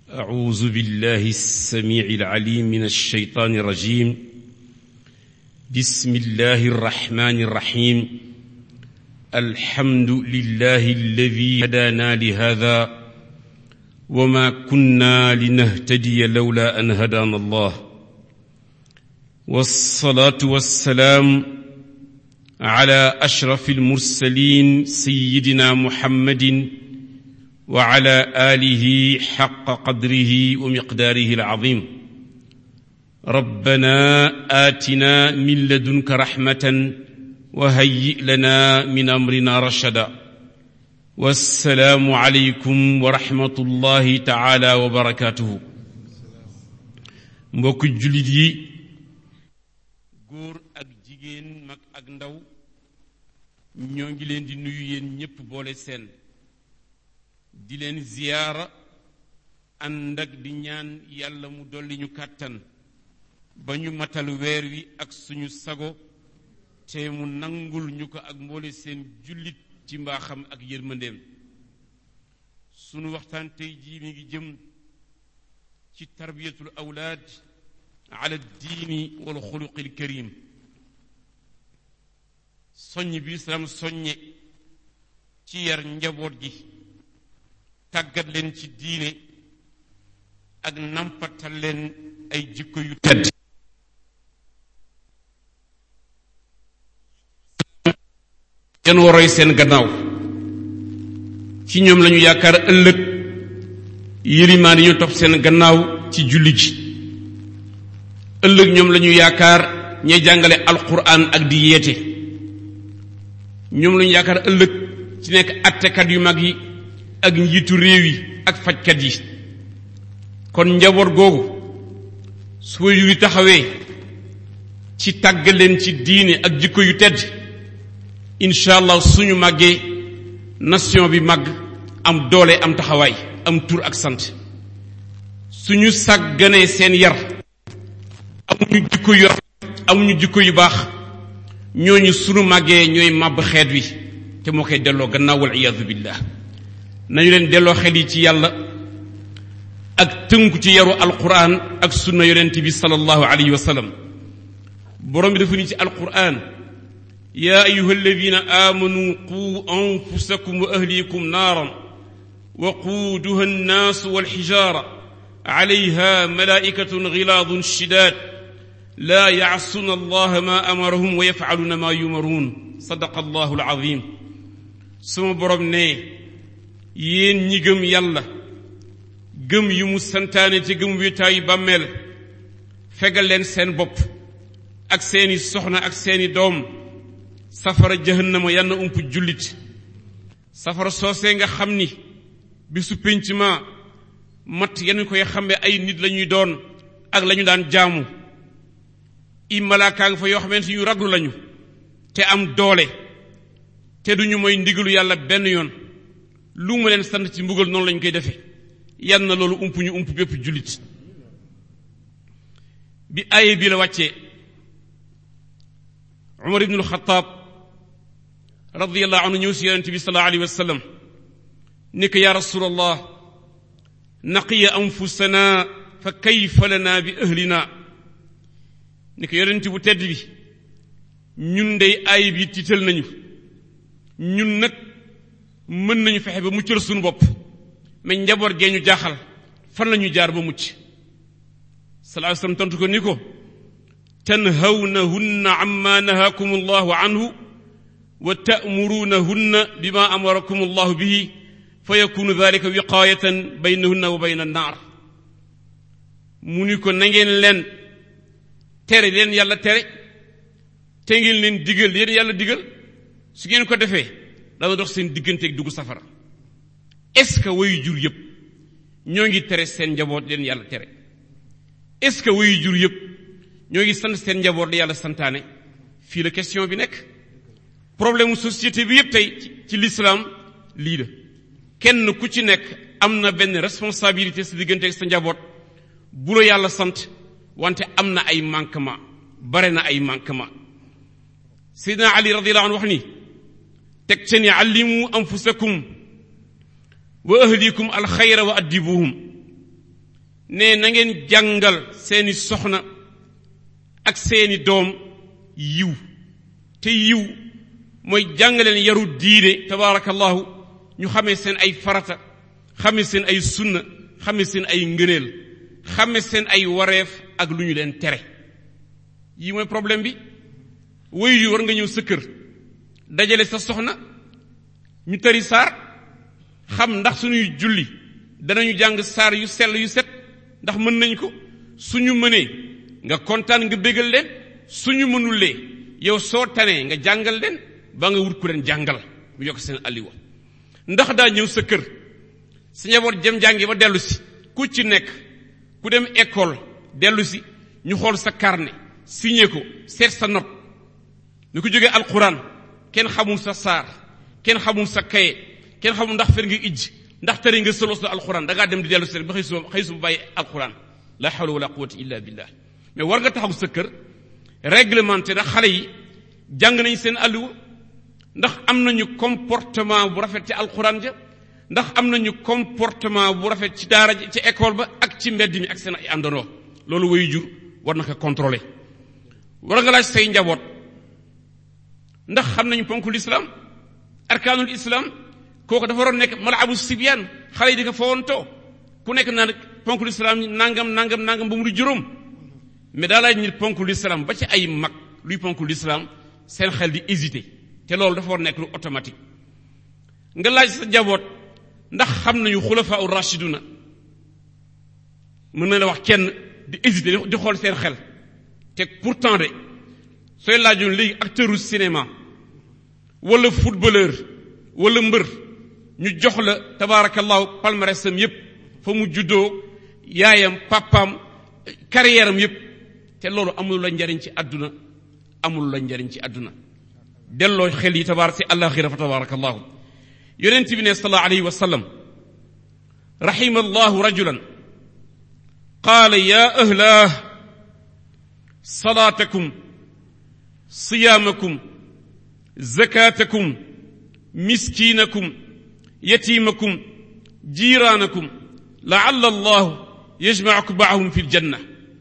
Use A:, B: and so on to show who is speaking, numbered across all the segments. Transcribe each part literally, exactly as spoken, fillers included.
A: أعوذ بالله السميع العليم من الشيطان الرجيم بسم الله الرحمن الرحيم الحمد لله الذي هدانا لهذا وما كنا لنهتدي لولا أن هدانا الله والصلاة والسلام على أشرف المرسلين سيدنا محمد وعلى آله حق قدره ومقداره العظيم ربنا آتنا من لدنك رحمة وهيئ لنا من أمرنا رشدا والسلام عليكم ورحمة الله تعالى وبركاته mbokk jullit yi góor ak jigéen mag ak ndaw ñoo ngi leen di nuyu yéen ñépp boole seen di leen ziyaara ànd ak di ñaan yàlla mu dolli ñu kàttan ba ñu matal weer wi ak suñu sago te mu nangul ñu ko ak mboole seen jullit ci mbaaxam ak yërmandeem sunu waxtaan tey jii mi ngi jëm ci tarbiyatul awlaad ala diini wal xuluqil karim soññ bi islaam soññe ci yar njaboot gi tàggat leen ci diine ak nampatal leen ay jikko yu tedd yan waroy seen gannaaw ci ñoom lañu yaakaar ëllëg yilimaan yi ñu topp seen gannaaw ci julli ji ëllëg ñoom lañu yaakaar ñay jàngale alquran ak di yeete ñoom lañu yaakaar ëllëg ci nekk attekat yu mag yi ak njiitu réew yi ak fajkat yi kon njaboot googu su waajur yi taxawee ci tàggat leen ci diine ak jikko yu tedd incha allah suñu màggee nation bi màgg am doole am taxawaay am tur ak sant suñu sàgganee seen yar amuñu jikko yu amuñu jikko yu baax ñooñu suñu màggee ñooy màbb xeet wi te moo koy delloo gannaaw wal iyaadu billah nañu leen delloo xel yi ci yàlla ak tënku ci yaru alquran ak sunna yonent bi sallallahu alayhi wa sallam borom bi dafa ni ci alquran yaa ayuha alladina amanu qu anfusakum wa ahlikum naaran waquuduha annaasu walxijaara alayha malaikatun gilaadun shidaad laa yacsuuna allaha ma amarahum wa yafcaluuna ma yumaruun sadaqa allahu alazim suma borom ne yéen ñi gëm yàlla gëm yu mu santaane te gëm wéetaayu bàmmeel fegal leen seen bopp ak seeni soxna ak seeni doom safara jahannama yanna ump jullit safara soosee nga xam ni bisu pénc ma matt yenn koy xambe ay nit lañuy doon ak lañu daan jaamu i malaakaa nga fa yoo xamante yu raglu lañu te am doole te duñu mooy ndigalu yàlla benn yoon lu mu leen sant ci mbugal noonu lañu koy defee yan na loolu ump ñu ump bépp jullit bi aaye bi la wàccee Umar ibnul Xattaab radiyallahu anhu ñëw si yonent bi sallallahu alayhi wa sallam ni ko yaa rasulallah naqiya anfusana fa kayfa lana bi ahlina ni ko yonent bu tedd bi ñun dey aaye bi tiital nañu ñun nag mën nañu fexe ba muccal suñu bopp mais njaboot gee ñu jaaxal fan la ñu jaar ba mucc sallallahu alayhi wasallam tontu ko ni ko tanhawnahunna amma nahakum allahu anhu wa ta'murunahunna bima amarakum allahu bihi fa yakunu dhalika wiqayatan baynahunna wa bayna an-nar mu ni ko na ngeen leen tere leen yàlla tere te ngeen leen digal leen yàlla digal su ngeen ko defee dana dox seen digganteeg dugg safara est-ce que wayu jur yëpp ñoo ngi tere seen njaboot leen yàlla tere est-ce que wayu jur yëpp ñoo ngi sant seen njaboot li yàlla santaane fii la question bi nekk problème société bi yëpp tey ci l'islam lii la kenn ku ci nekk am na benn responsabilité sa digganteeg sa njaboot bu la yàlla sant wante am na ay manquement bare na ay manquement Seydina Ali radiyallahu anhu wax ni teg ca ni allimu anfusakum wa ahlikum alxayra wa addibuhum ne na ngeen jàngal seeni soxna ak seeni doom yiw te yiw mooy jàngaleen yaru diine tabarakallahu ñu xamee seen ay farata xamee seen ay sunna xamee seen ay ngëneel xamee seen ay wareef ak lu ñu leen tere yi mooy problème bi wéy yu war nga ñëw sa kër dajale sa soxna ñu tari saar xam ndax suñuy julli danañu jàng saar yu sell yu set ndax mën nañ ko suñu mënee nga kontaan nga bégal leen suñu mënulee yow soo tanee nga jàngal leen ba nga wut ku leen jàngal mu yokk seen alliwa ndax daa ñëw sa kër sa njaboot jëm jàngi ba dellu si ku ci nekk ku dem école dellu si ñu xool sa carnet signé ko seet sa note ni ko jógee alquran kenn xamul sa saar kenn xamul sa kaye kenn xamul ndax fer nga ijj ndax tari nga solos na alquran da ngaa dem di dellu si rek ba xëy suba xëy suba bàyyi alquran la hawla wala quwwata illa billah mais war nga taxaw sa kër réglementé ndax xale yi jàng nañ seen alliwa ndax am nañu comportement bu rafet ci alquran ja ndax am nañu comportement bu rafet ci daara ci école ba ak ci mbedd mi ak seen ay àndandoo loolu way jur war na ko contrôler war nga laaj say njaboot ndax xam nañu ponku l'islam arkaanul islam kooku dafa waroon nekk malabu sibyaan xale yi di ko fawantoo ku nekk naan ponku l'islam nangam nangam nangam ba mu di juróom mais daa laaj nit ponku l'islam ba ci ay mag luy ponku l'islam seen xel di hésiter te loolu dafa war nekk lu automatique nga laaj sa njaboot ndax xam nañu xulafa ur rashiduna mën na la wax kenn di hésiter di xool seen xel te pourtant de sooy laajoon léegi acteur u cinéma wala footballeur wala mbër ñu jox la tabarakallahu palmarèsam yépp fa mu juddoo yaayam papaam carrière am yépp te loolu amul la njariñ ci àdduna amul la njariñ ci àdduna delloo xel yi tabarak si àllaxira fa tabarakallahu yonent bi ne sallallahu alayhi wa sallam rahima allahu rajulan qaala ya ahlah salaatakum siyaamakum zakatakum miskinakum yatimakum jiiraanakum laalla allahu yajma'ukum ma'ahum fi ljanna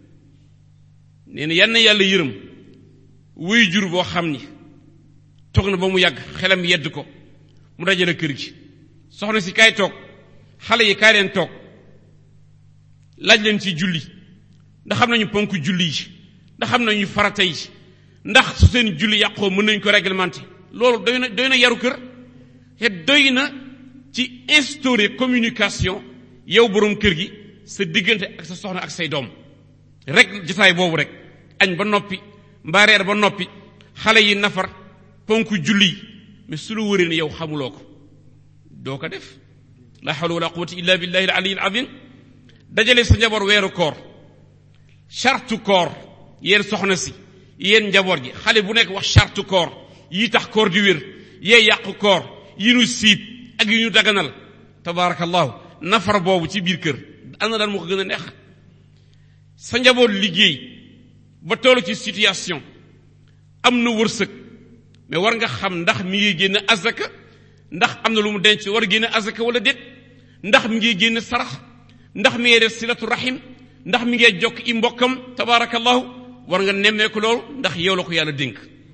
A: nee na yal na yàlla yërëm wuy jur boo xam ni toog na ba mu yàgg xelam yedd ko mu dajale kër gi soxna si kaay toog xale yi kaay leen toog laaj leen ci julli ndax xam nañu ponk julli yi ndax xam nañu farata yi ndax su seen julli yàqoo mën nañu ko réglementer loolu doy na doy na yaru kër te doy na ci instaurer communication yow borom kër gi sa diggante ak sa soxna ak say doom rek jotaay boobu rek añ ba noppi mbaareer ba noppi xale yi nafar ponk julli mais su la wëree ne yow xamuloo ko doo ko def la hawla wala quwwata illa billahi al ali al azim dajale sa njaboot weeru koor chartu koor yéen soxna si yéen njaboot gi xale bu nekk wax chartu koor yi tax koor di wér yee yàqu koor yi nu siib ak yi ñu daganal tabarakallahu nafar boobu ci biir kër am na daan moo ko gën a neex sa njaboot liggéey ba tollu ci situation am na wërsëg mais war nga xam ndax mi ngi génn azaka ndax am na lu mu denc war a génn azaka wala déet ndax mi ngi génn sarax ndax mi ngi def silatu rahim ndax mi ngi jokk i mbokkam tabarakallahu war nga nemmeeku loolu ndax yow la ko yàlla dénk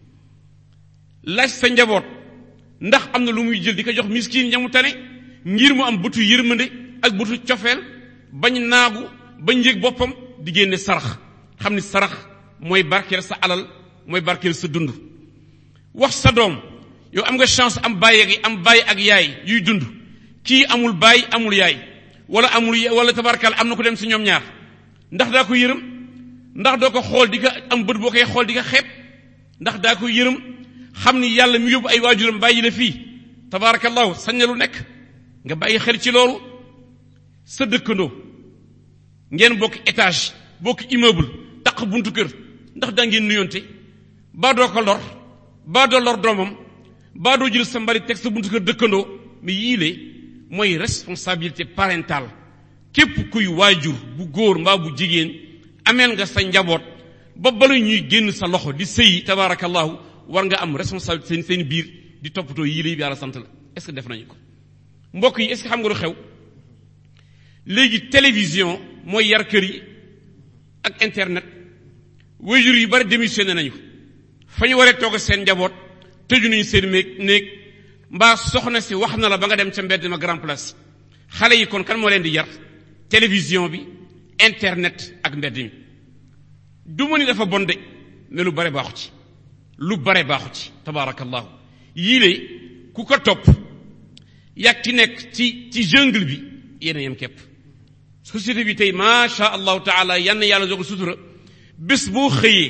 A: laaj sa njaboot ndax am na lu muy jël di ko jox miskin ñamu tane ngir mu am bëtu yërmande ak bëtu cofeel bañ naagu bañ yëg boppam di génne sarax xam ni sarax mooy barkeel sa alal mooy barkeel sa dund wax sa doom yow am nga chance am baay ak am baay ak yaay yuy dund kii amul baay amul yaay wala amul wala tabarkal am na ko dem si ñoom ñaar ndax daa ko yërëm ndax doo ko xool di ko am bët boo koy xool di ko xeeb ndax daa ko yërëm xam ni yàlla mi yóbbu ay waajuram bàyyi la fii tabarakallahu sañ na lu nekk nga bàyyi xel ci loolu sa dëkkandoo ngeen bokk étage bokk immeuble taq buntu kër ndax daa ngeen nuyonte baa doo ko lor baa doo lor doomam baa doo jël sa mbari teg sa buntu kër dëkkandoo mais yii le mooy responsabilité parentale képp kuy waajur bu góor mbaa bu jigéen ameel nga sa njaboot ba bala ñuy génn sa loxo di sëyi tabarakallahu war nga am responsabilité seen seen biir di toppatoo yii la yàlla sant la est ce que def nañu ko mbokk yi est ce que xam nga lu xew léegi télévision mooy yar kër yi ak internet waajur yu bari démissionné nañu fa ñu waree toog seen njaboot tëju nañu seen néeg néeg mbaa soxna si wax na la ba nga dem ca mbedd ma grand place xale yi kon kan moo leen di yar télévision bi internet ak mbedd mi du ma ni dafa bon de mais lu bare baaxu ci lu bare baaxu ci tabaarakallahu yii lay ku ko topp yàgg ki nekk ci ci jungle bi yéen a yem képp société bi tey macha allahu taala yann yàlla jox sutura bés boo xëyee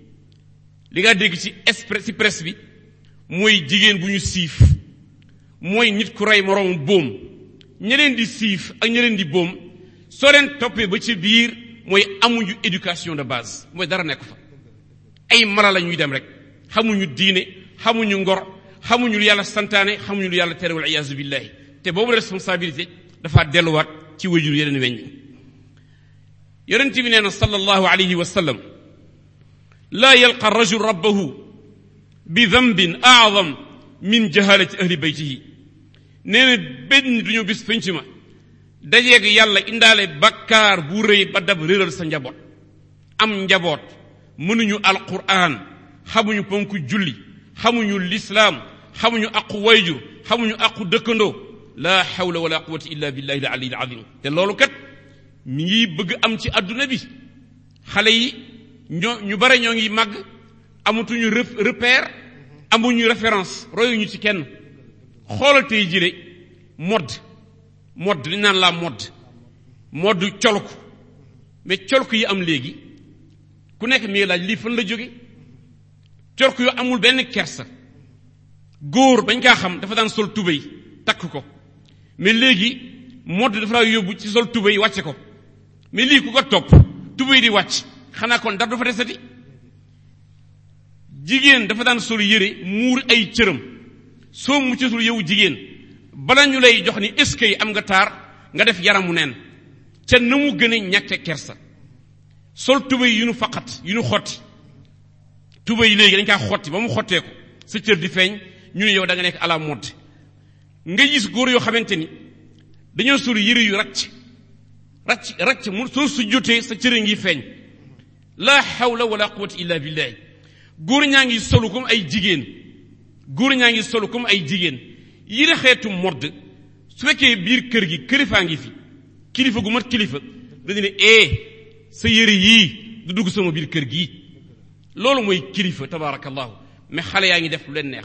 A: li nga dégg ci express ci presse bi mooy jigéen bu ñu siif mooy nit ku rey moroom boom ña leen di siif ak ña leen di boom soo leen toppee ba ci biir mooy amuñu éducation de base mooy dara nekk fa ay mala la ñuy dem rek xamuñu diine xamuñu ngor xamuñu lu yàlla santaane xamuñu lu yàlla tere wal iyaazu billahi te boobu responsabilité dafa delluwaat ci wajur yeneen weñ yonent bi nee na sallallahu alayhi wa sallam laa yalqa rajul rabbahu bi dambin aadam min jahalati ahli baytihi nee na benn duñu bis penc ma dajeeg yàlla indaale bakkaar bu rëy ba dab réeral sa njaboot am njaboot mënuñu alquran xamuñu ponku julli xamuñu lislaam xamuñu aqu wayjur xamuñu aqu dëkkandoo la hawla wala quwwata illa billahi al aliyyil azim te loolu kat mi ngi bëgg am ci adduna bi xale yi ñoo ñu bare ñoo ngi màgg amatuñu repère amuñu référence royuñu ci kenn xoolal tey jile mode mode li naan la mode mode colku mais colku yi am léegi ku nekk mi laaj lii fan la jóge colku yu amul benn kersa góor bañ kaa xam dafa daan sol tubéy takk ko mais léegi mode dafa laa yóbbu ci sol tubéy wàcce ko mais lii ku ko topp tubéy di wàcc xanaa kon dara dafa desati jigéen dafa daan sol yére muur ay cëram soo muccatul yow jigéen bala ñu lay jox ni est-ce que am nga taar nga def yaramu neen ca na mu gën a ñàkke kersa sol tubéy yu nu faqat yu nu xotti tubéy léegi dañ kaa xotti ba mu xottee ko sa cër di feeñ ñu ne yow da nga nekk à la mode nga gis góor yoo xamante ni dañoo sol yére yu racc racc racc mu soo su jotee sa cër ngi feeñ la hawla wala quwwata illa billahi góor ñaa ngi solu comme ay jigéen góor ñaa ngi solu comme ay jigéen yére xeetu mode su fekkee biir kër gi kilifaa ngi fi kilifa gu mat kilifa dañu ne eh sa yére yii du dugg sama biir kër gii loolu mooy kilifa tabarakallahu mais xale yaa ngi def lu leen neex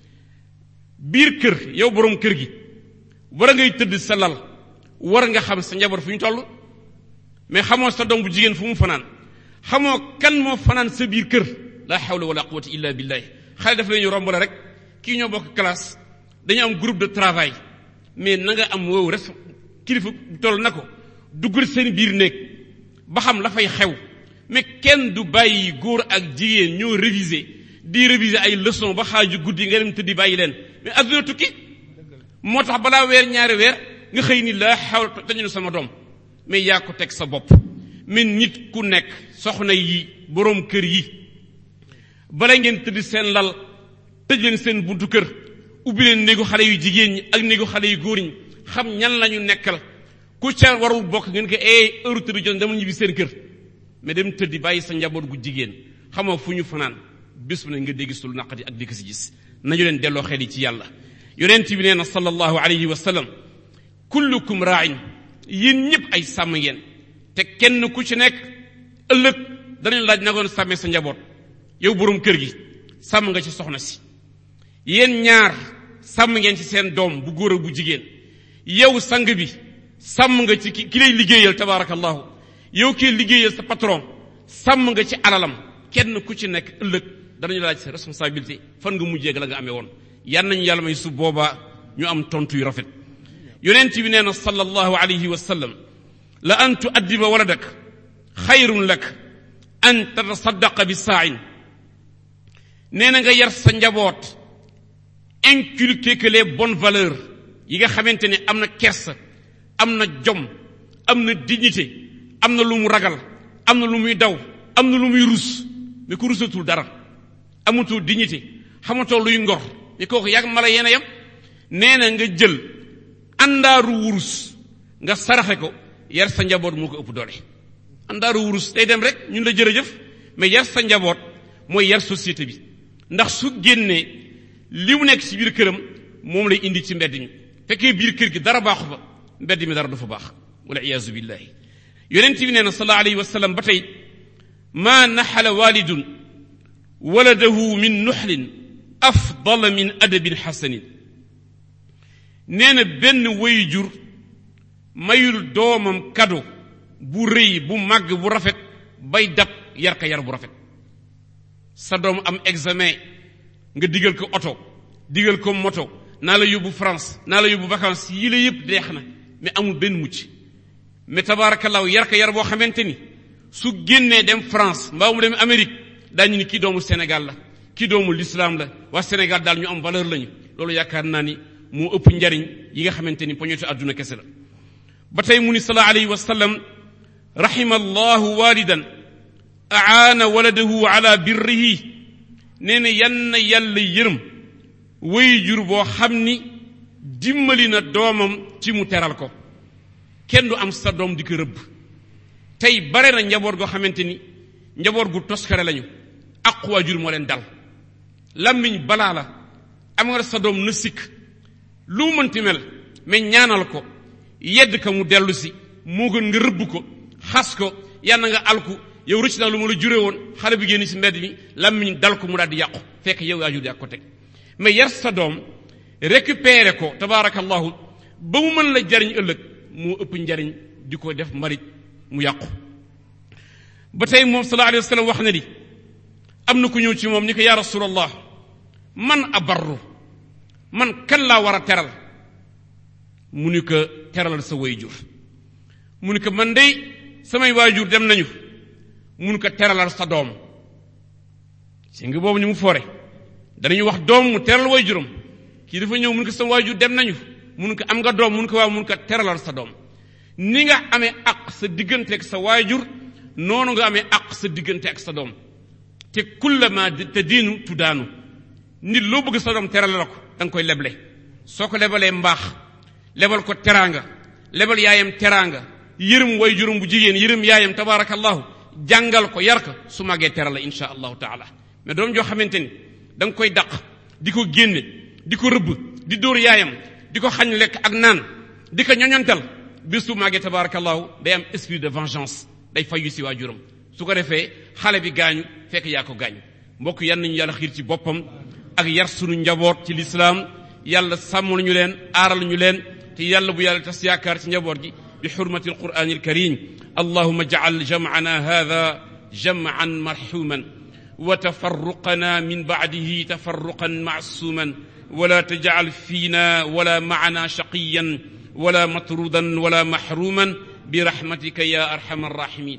A: biir kër yow borom kër gi war ngay tëdd sa lal war nga xam sa njaboot fu ñu toll mais xamoo sa doom bu jigéen fu mu fanaan xamoo kan moo fanaan sa biir kër la hawla wala quwwata illa billahi xale daf leen ñu romb la rek kii ñoo bokk classe dañu am groupe de travail mais na nga am wow res kilifa toll na ko duggal seen biir néeg ba xam la fay xew mais kenn du bàyyi góor ak jigéen ñoo réviser di réviser ay leçon ba xaaju guddi nga dem tëddi bàyyi leen mais adduna tukki moo tax balaa weer ñaari weer nga xëy ni la xaw tañu sama doom mais yaa ko teg sa bopp mais nit ku nekk soxna yi boroom kër yi bala ngeen tëdd seen lal tëj leen seen buntu kër ubbi leen néegu xale yu jigéen ñi ak néegu xale yu góor ñi xam ñan lañu nekkal ku ca warul bokk ngeen ko eh heure tëdd jot dama ñibbi seen kër mais dem tëddi bàyyi sa njaboot gu jigéen xamoo fu ñu fanaan bés bu ne nga dégg sul naqati ak di ko si gis nañu leen delloo xel yi ci yàlla yonent bi nee na sallallahu alayhi wa sallam kullukum ra'in yéen ñëpp ay sàmm ngeen te kenn ku ci nekk ëllëg danañ laaj nagoon sàmmee sa njaboot yow borom kër gi sàmm nga ci soxna si yéen ñaar sàmm ngeen ci seen doom bu góor ak bu jigéen yow sang bi sàmm nga ci ki lay liggéeyal tabarakallahu yow kii liggéeyal sa patron sàmm nga ci alalam kenn ku ci nekk ëllëg danañu laaj sa responsabilité fan nga mujjee la nga amee woon yan nañu yàlla may su boobaa ñu am tontu yu rafet yonent bi nee na sallallahu alayhi wa sallam la an tuaddiba waladak xayrun lak an tatasaddaqa bi saa'in nee na nga yar sa njaboot inculquer que les bonnes valeurs yi nga xamante ne am na kersa am na jom am na dignité am na lu mu ragal am na lu muy daw am na lu muy rus mais ku rusatul dara amatoo dignité xamatoo luy ngor mais kooku yàgg mala yéen a yam nee na nga jël àndaaru wurus nga saraxe ko yar sa njaboot moo ko ëpp doole àndaaru wurus day dem rek ñun la jërëjëf mais yar sa njaboot mooy yar société bi ndax su génnee li mu nekk ci biir këram moom lay indi ci mbedd mi fekkee biir kër gi dara baaxu fa mbedd mi dara du fa baax wala iyaazu billahi yonent bi nee na sallallahu alayhi wa sallam ba tey maa naxala walidun waladahu min nuxlin afdala min adabin xasanin nee na benn waajur mayul doomam kado bu rëy bu màgg bu rafet bay dab yar ka yar bu rafet sa doom am examen nga digal ko oto digal ko moto naa la yóbbu France naa la yóbbu vacances yi la yëpp deex na mais amul benn mucc mais tabaarakallaahu yar ka yar boo xamante ni su génnee dem France mbaa mu dem Amérique daañu ni kii doomu Sénégal la kii doomu l'islam la waa Sénégal daal ñu am valeur lañu loolu yaakaar naa ni moo ëpp njariñ yi nga xamante ni poñetu àdduna kese la ba tey mu ni sallallahu alayhi wa sallam rahima allahu walidan aana waladahu ala birrihi nee na yan na yàlla yërëm waajur boo xam ni dimbali na doomam ci mu teral ko kenn du am sa doom di ko rëbb tey bare na njaboot goo xamante ni njaboot gu toskare lañu ak waajur moo leen dal lammiñ balaa la am nga sa doom na sikk lu mu mënti mel mais ñaanal ko yedd ka mu dellu si moo gën nga rëbb ko xas ko yàlla nga alku yow rëcc naa lu ma la jure woon xale bi génn si mbedd mi lammiñ dal ko mu daal di yàqu fekk yow waajur yaa ko teg mais yar sa doom récupérer ko tabaarakallahu ba mu mën la jariñ ëllëg moo ëpp njariñ di ko def mbarit mu yàqu ba tey moom sallallahu alayhi wa sallam wax na ni am na ku ñëw ci moom ni ko yaa rasulallah man abarru man kan laa war a teral mu ni ko teralal sa waajur mu ni ko man dey samay waajur dem nañu mu ni ko teralal sa doom si nga boobu ni mu foore danañu wax doom mu teral waajuram kii dafa ñëw mu ni ko sa waajur dem nañu mu ni ko am nga doom mu ni ko waaw mu ni ko teralal sa doom ni nga amee aq sa diggante ak sa waajur noonu nga amee aq sa diggante ak sa doom te kullama te diinu tuddaanu nit loo bëgg sa doom terale la ko da nga koy leble soo ko lebalee mbaax lebal ko teraanga lebal yaayam teraanga yërëm waajuram bu jigéen yërëm yaayam tabaarakallahu jàngal ko yar ko su màggee terale insha allahu taala mais doom joo xamante ni da nga koy daq di ko génne di ko rëbb di dóor yaayam di ko xañ lekk ak naan di ko ñoñontal bis su màggee tabaarakallahu day am esprit de vengeance day fayu si waajuram su ko defee xale bi gaañu fekk yaa ko gaañu mbokk yan nañu yàlla xiir ci boppam ak yar sunu njaboot ci lislaam yàlla sàmmal ñu leen aaral ñu leen te yàlla bu yàlla tas yaakaar ci njaboot gi bi xurmati alqur'ani alkarim allahumma ja'al jam'ana hadha jam'an marhuman wa tafarruqana min ba'dihi tafarruqan ma'suman wala taj'al fina wala ma'ana shaqiyan wala matrudan wala mahruman bi rahmatika ya arhamar rahimin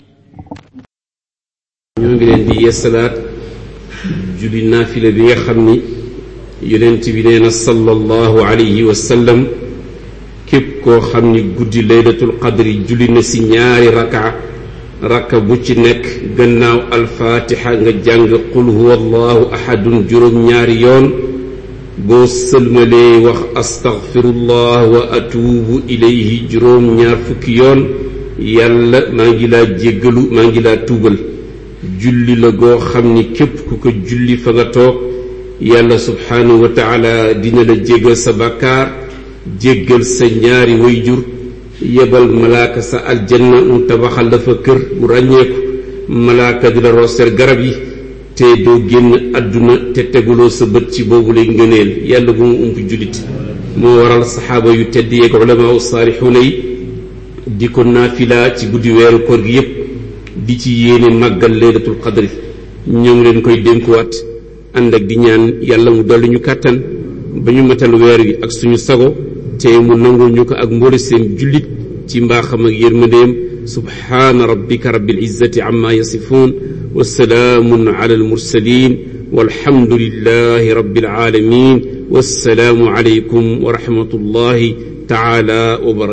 B: ñoo ngi leen di yeesalaat julli naafila bi nga xam ni yonent bi nee na sallallahu alayhi wa sallam képp koo xam ni guddi laylatul qadri julli na si ñaari raka raka bu ci nekk gannaaw alfaatixa nga jàng qul huwa allahu ahadun juróom ñaari yoon boo sëlmalee wax astaghfirullah wa atuubu ilayhi juróom ñaar fukki yoon yàlla maa ngi laa jéggalu maa ngi laa tuubal julli la goo xam ni képp ku ko julli fa nga toog yàlla subhaanahu wa taala dina la jéggal sa bàkkaar jéggal sa ñaari wayjur yebal malaaka sa aljanna mu tabaxal la fa kër bu ràññeeku malaaka di la rooseel garab yi te doo génn àdduna te teguloo sa bët ci boobu lay ngëneel yàlla bu mu ump jullit moo waral saxaaba yu tedd yeeg ulamaa saalixuuna yi di ko naafila ci guddi weeru koor gi yépp di ci yéene màggal laylatul qadri ñoo ngi leen koy dénkuwaat ànd ak di ñaan yàlla mu dolli ñu kàttan ba ñu matal weer wi ak suñu sago te mu nangul ñu ko ak mboole seen jullit ci mbaaxam ak yërmandeem subhaana rabbika rabbil izzati amma yasifuun wa salaamun ala al mursalin walhamdulillahi rabbil alamin wassalaamu alaykum wa rahmatullahi taala wa barakatuh